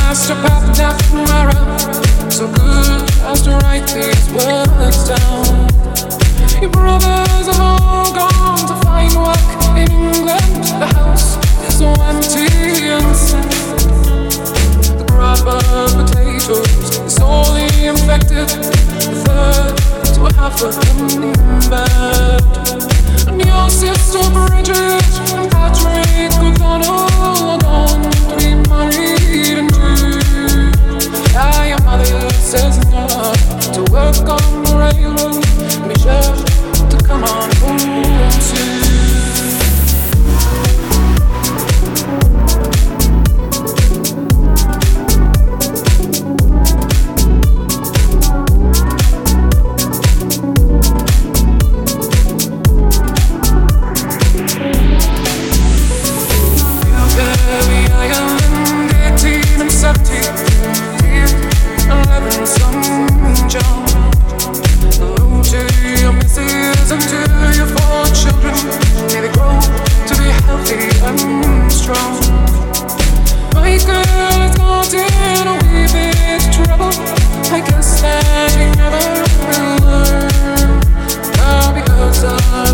to pop that mirror, so good as to write these words down. Your brothers have all gone to find work in England. The house is so empty and sad. The crop of potatoes is sorely infected. The third to a half of them bad. And your sister Bridget and Patrick O'Donnell are gone to be married and your mother says no to work on the railroad. Be sure to come on home soon. Very Ireland, 18 and 17. John, hello to your missus and to your 4 children. May they grow to be healthy and strong. My girl has got in a wee bit trouble. I guess that he never will learn. Now because